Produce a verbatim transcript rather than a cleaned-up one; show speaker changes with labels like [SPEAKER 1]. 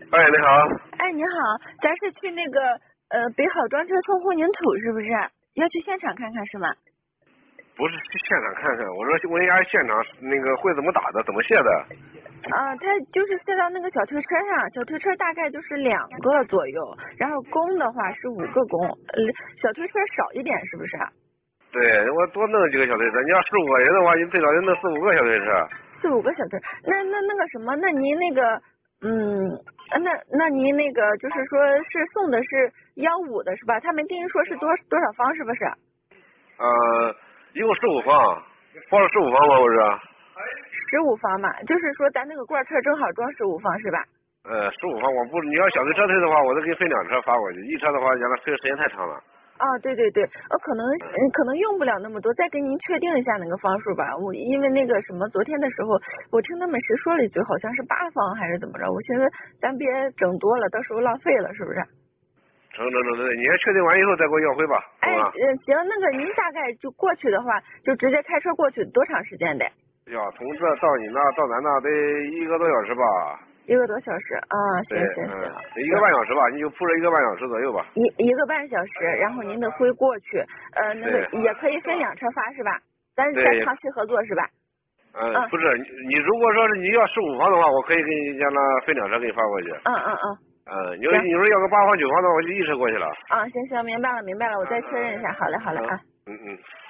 [SPEAKER 1] 哎，你好。
[SPEAKER 2] 哎，你好，咱是去那个呃北好装车送混凝土是不是？要去现场看看是吗？
[SPEAKER 1] 不是去现场看看，我说问一下现场那个会怎么打的，怎么卸的？
[SPEAKER 2] 啊、它就是卸到那个小推车上，小推车大概就是两个左右，然后工的话是五个工，呃，小推车少一点是不是？
[SPEAKER 1] 对，我多弄几个小推车，你要十五个人的话，你最少得弄四五个小推车。
[SPEAKER 2] 四五个小推，那那那个什么，那您那个嗯，那那您那个就是说是送的是幺五的是吧？他没定义说是多多少方是不是？
[SPEAKER 1] 呃，一共十五方，包了十五方吗？不是？
[SPEAKER 2] 十五方嘛，就是说咱那个罐车正好装十五方是吧？
[SPEAKER 1] 呃，十五方，我不，你要小推车推的话，我都给你分两车发过去，一车的话，原来推的时间太长了。
[SPEAKER 2] 啊，对对对，呃，可能嗯可能用不了那么多，再给您确定一下那个方数吧。我因为那个什么，昨天的时候我听他们谁说了一句，好像是八方还是怎么着？我寻思咱别整多了，到时候浪费了，是不是？
[SPEAKER 1] 成成成成，你先确定完以后再给我要回吧，
[SPEAKER 2] 哎，
[SPEAKER 1] 好吧？
[SPEAKER 2] 呃，行，那个您大概就过去的话，就直接开车过去，多长时间得？
[SPEAKER 1] 呀，从这到你那到咱那得一个多小时吧？
[SPEAKER 2] 一个多小时啊，行
[SPEAKER 1] 对，
[SPEAKER 2] 行
[SPEAKER 1] 嗯，
[SPEAKER 2] 行，
[SPEAKER 1] 得一个半小时吧，你就铺着一个半小时左右吧。
[SPEAKER 2] 一一个半小时，然后您得回过去，呃，那个
[SPEAKER 1] 对
[SPEAKER 2] 也可以分两车发是吧？咱
[SPEAKER 1] 对
[SPEAKER 2] 咱长期合作是吧？
[SPEAKER 1] 嗯，
[SPEAKER 2] 嗯
[SPEAKER 1] 不是你，你如果说是你要十五方的话，我可以给你让他分两车给你发过去。
[SPEAKER 2] 嗯嗯嗯。
[SPEAKER 1] 嗯，你说
[SPEAKER 2] 行
[SPEAKER 1] 你说要个八方九方的话，我就一车过去了。
[SPEAKER 2] 啊，行行，明白了明白了，我再确认一下。好嘞好嘞
[SPEAKER 1] 嗯
[SPEAKER 2] 啊。
[SPEAKER 1] 嗯嗯。